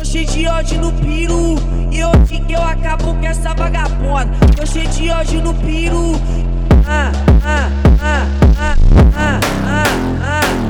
cheio de ódio no piru, e hoje que eu acabo com essa vagabunda. Tô cheio de ódio no piru. Ah, ah, ah, ah, ah, ah, ah.